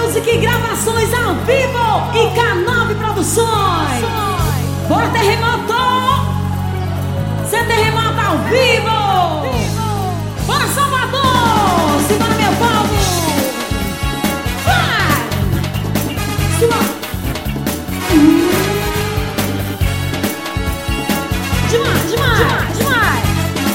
Music, gravações ao vivo e K9 Produções. Bora terremoto! Cê terremoto ao vivo! Bora Salvador! Simbora meu povo! Vai! Demais!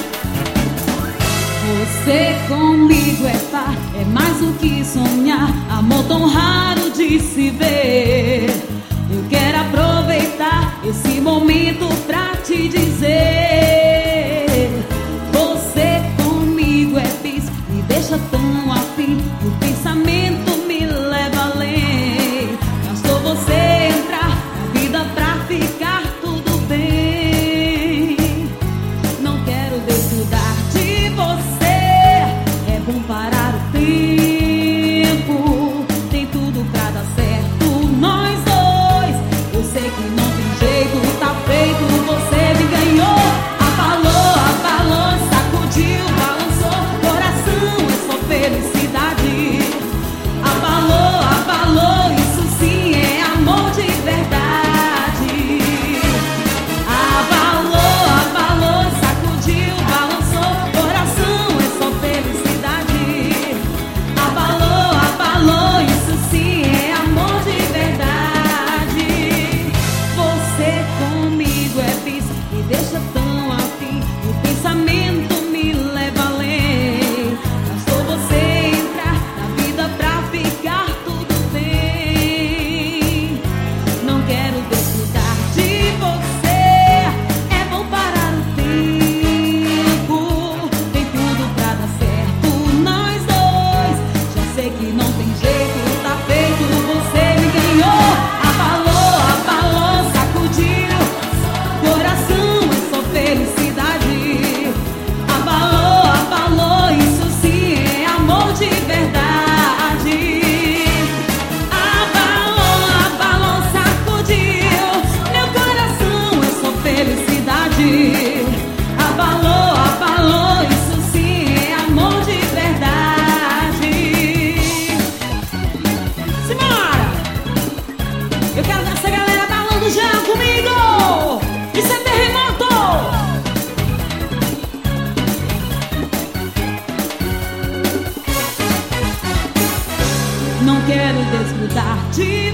Você comigo é par, é mais do que sonhar, amor tão raro de se ver. Eu quero aproveitar esse momento pra te dizer: você comigo é bis, me deixa tão afim, o pensamento me leva além. Bastou você entrar na vida pra ficar tudo bem. Não quero desgrudar de você, é bom parar o tempo. Tem tudo pra dar certo, nós dois. Eu sei que não tem jeito, tá feito, você me ganhou. Abalou, sacudiu, balançou. Coração é só felicidade. Abalou, isso sim é amor de verdade. Abalou, sacudiu, balançou. Coração é só felicidade. Abalou, isso sim é amor de verdade. Você comigo é bis, me deixa tão afim, o pensamento me leva além. Bastou você entrar na vida pra ficar tudo bem. Não quero desgrudar de você, é bom parar o tempo. Tem tudo pra dar certo, nós dois. Já sei que não tem jeito, tá feito, você me ganhou. Abalou, sacudiu. Coração é só felicidade. Abalou, isso sim é amor de verdade. Abalou, sacudiu. Meu coração é só felicidade. Abalou, isso sim é amor de verdade. Simbora! Eu quero ver essa galera balando já comigo. Isso é terremoto! Não quero desgrudar de